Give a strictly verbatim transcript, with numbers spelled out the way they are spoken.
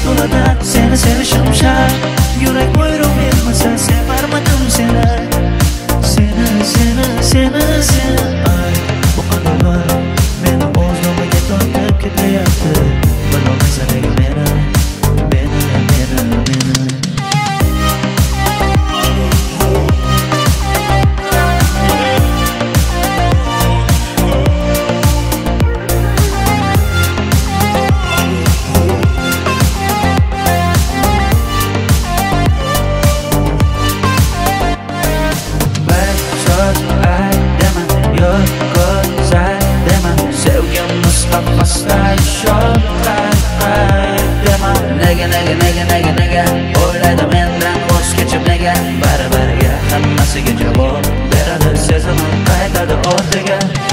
to'lada seni sevishim shart. Yurak buyruq bermasa sevarmadim seni. Seni, seni, seni, seni. Ay, bu qadamlar meni o'z nomiga tortib ketayapti. Bilolmaysan nega meni, meni, meni, meni. Nega, nega, nega, nega, nega o'ylaydi mendan voz kechib nega bari-bariga hammasiga javob beradi sezimim qaytadi ortiga.